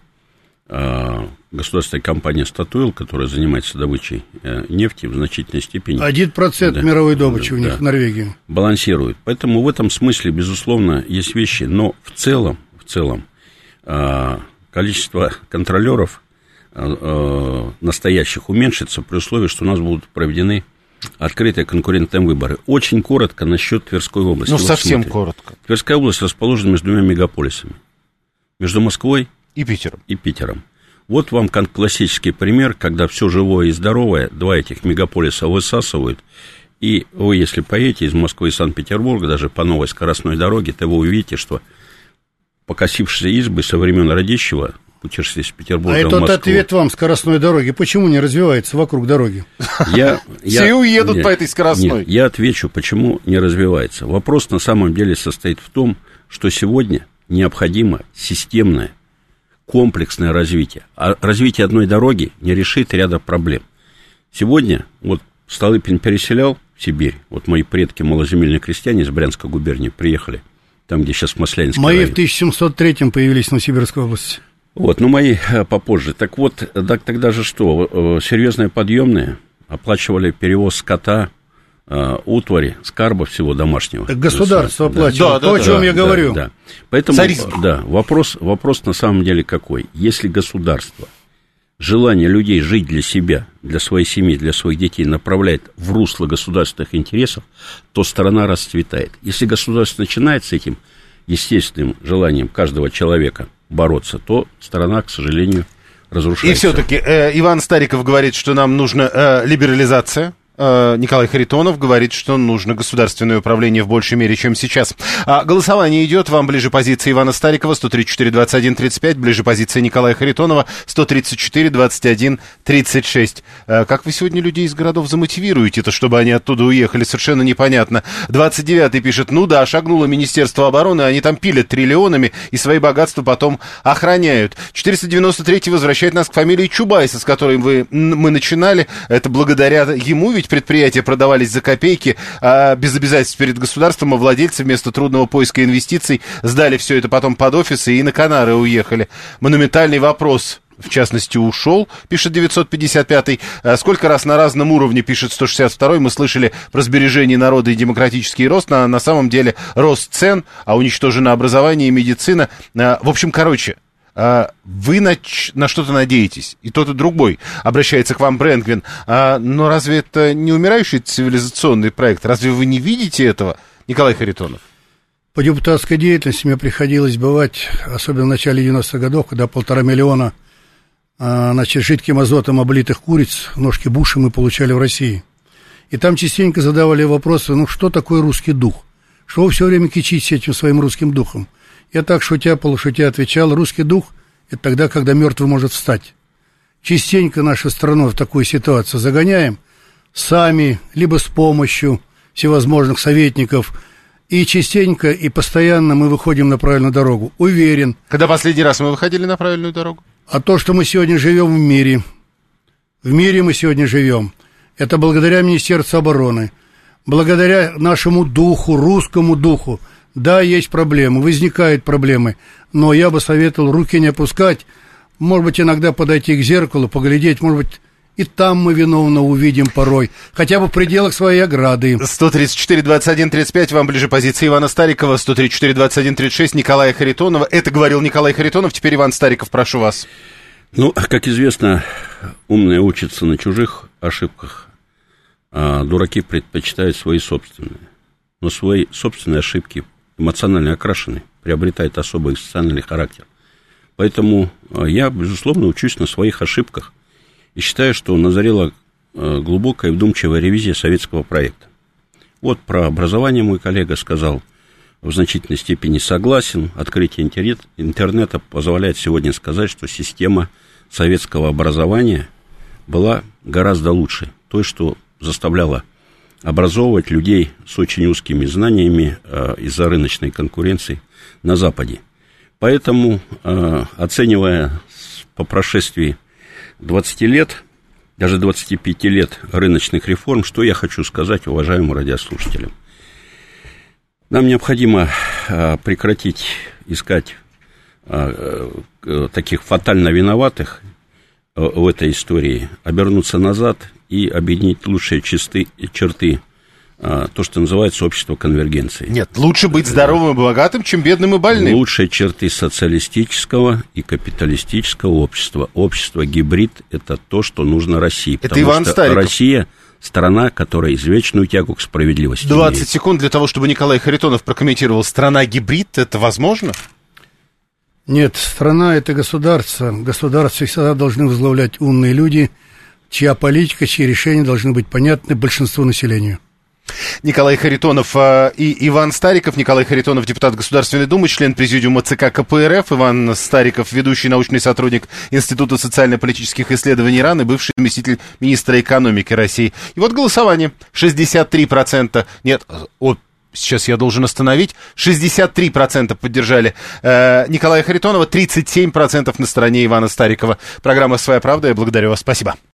э, государственная компания «Статуил», которая занимается добычей э, нефти в значительной степени... Один процент да, мировой добычи да, у них да, в Норвегии. Балансирует. Поэтому в этом смысле, безусловно, есть вещи, но в целом, в целом э, количество контролеров э, э, настоящих уменьшится при условии, что у нас будут проведены открытые конкурентные выборы. Очень коротко насчет Тверской области. Ну, вот совсем смотрите. коротко. Тверская область расположена между двумя мегаполисами. Между Москвой и Питером. и Питером. Вот вам классический пример, когда все живое и здоровое, два этих мегаполиса высасывают, и вы, если поедете из Москвы и Санкт-Петербурга, даже по новой скоростной дороге, то вы увидите, что покосившиеся избы со времен Радищева, путешествие из Петербурга а в Москву... А это ответ вам, скоростной дороги. Почему не развивается вокруг дороги? Я, Все я, уедут нет, по этой скоростной. Нет, я отвечу, почему не развивается. Вопрос на самом деле состоит в том, что сегодня необходимо системное, комплексное развитие. А развитие одной дороги не решит ряда проблем. Сегодня, вот Столыпин переселял в Сибирь, вот мои предки, малоземельные крестьяне из Брянской губернии, приехали, там, где сейчас Маслянинский Мои район. в тысяча семьсот третьем появились в Новосибирской области. Вот, ну, мои попозже. Так вот, так, тогда же что, серьезные подъемные, оплачивали перевоз скота, э, утвари, скарба всего домашнего. Так государство оплачивает, да, то, да, о чем да, я да, говорю. Да. Поэтому, Царизм. да, вопрос, вопрос на самом деле какой? Если государство желание людей жить для себя, для своей семьи, для своих детей направляет в русло государственных интересов, то страна расцветает. Если государство начинает с этим естественным желанием каждого человека бороться, то страна, к сожалению, разрушается. И все-таки э, Иван Стариков говорит, что нам нужна э, либерализация. Николай Харитонов говорит, что нужно государственное управление в большей мере, чем сейчас. А голосование идет. Вам ближе позиция Ивана Старикова сто тридцать четыре двадцать один тридцать пять, ближе позиция Николая Харитонова сто тридцать четыре двадцать один тридцать шесть. А как вы сегодня людей из городов замотивируете-то, чтобы они оттуда уехали, совершенно непонятно. двадцать девятый пишет: ну да, шагнуло Министерство обороны, они там пилят триллионами и свои богатства потом охраняют. четыреста девяносто третий возвращает нас к фамилии Чубайса, с которой вы, мы начинали. Это благодаря ему, ведь предприятия продавались за копейки, а без обязательств перед государством, а владельцы вместо трудного поиска инвестиций сдали все это потом под офисы и на Канары уехали. Монументальный вопрос, в частности, ушел, пишет девятьсот пятьдесят пятый. Сколько раз на разном уровне, пишет сто шестьдесят второй, мы слышали про сбережение народа и демократический рост, на, на самом деле рост цен, а уничтожено образование и медицина. В общем, короче, вы на, на что-то надеетесь, и тот, и другой. Обращается к вам Брэнгвин. А, но разве это не умирающий цивилизационный проект? Разве вы не видите этого, Николай Харитонов? По депутатской деятельности мне приходилось бывать, особенно в начале девяностых годов, когда полтора миллиона а, значит, жидким азотом облитых куриц, ножки Буша мы получали в России. И там частенько задавали вопросы: ну что такое русский дух? Что вы все время кичитесь этим своим русским духом? Я так, шутя, полушутя, отвечал: русский дух – это тогда, когда мертвый может встать. Частенько нашу страну в такую ситуацию загоняем сами, либо с помощью всевозможных советников. И частенько и постоянно мы выходим на правильную дорогу. Уверен. Когда последний раз мы выходили на правильную дорогу? А то, что мы сегодня живем в мире, в мире мы сегодня живем, это благодаря Министерству обороны, благодаря нашему духу, русскому духу. Да, есть проблемы, возникают проблемы, но я бы советовал руки не опускать, может быть, иногда подойти к зеркалу, поглядеть, может быть, и там мы виновно увидим порой, хотя бы в пределах своей ограды. сто тридцать четыре двадцать один тридцать пять, вам ближе позиция Ивана Старикова, сто тридцать четыре двадцать один тридцать шесть, Николая Харитонова. Это говорил Николай Харитонов, теперь Иван Стариков, прошу вас. Ну, как известно, умные учатся на чужих ошибках, а дураки предпочитают свои собственные. Но свои собственные ошибки эмоционально окрашены, приобретает особый социальный характер. Поэтому я, безусловно, учусь на своих ошибках и считаю, что назрела глубокая и вдумчивая ревизия советского проекта. Вот про образование мой коллега сказал, в значительной степени согласен. Открытие интернета позволяет сегодня сказать, что система советского образования была гораздо лучше той, что заставляла образовывать людей с очень узкими знаниями э, из-за рыночной конкуренции на Западе. Поэтому, э, оценивая по прошествии двадцати лет, даже двадцати пяти лет рыночных реформ, что я хочу сказать уважаемым радиослушателям. Нам необходимо э, прекратить искать э, э, таких фатально виноватых э, в этой истории, обернуться назад и объединить лучшие чисты, черты, а, то, что называется общество конвергенции. Нет, лучше быть здоровым и богатым, чем бедным и больным. Лучшие черты социалистического и капиталистического общества. Общество гибрид – это то, что нужно России. Это Иван Стариков. Россия – страна, которая извечную тягу к справедливости двадцать имеет. секунд для того, чтобы Николай Харитонов прокомментировал. Страна гибрид – это возможно? Нет, страна – это государство. Государство всегда должны возглавлять умные люди, чья политика, чьи решения должны быть понятны большинству населения. Николай Харитонов э, и Иван Стариков. Николай Харитонов, депутат Государственной Думы, член президиума ЦК КПРФ. Иван Стариков, ведущий научный сотрудник Института социально-политических исследований РАН и бывший заместитель министра экономики России. И вот голосование. шестьдесят три процента. Нет, о, сейчас я должен остановить. шестьдесят три процента поддержали э, Николая Харитонова, тридцать семь процентов на стороне Ивана Старикова. Программа «Своя правда». Я благодарю вас. Спасибо.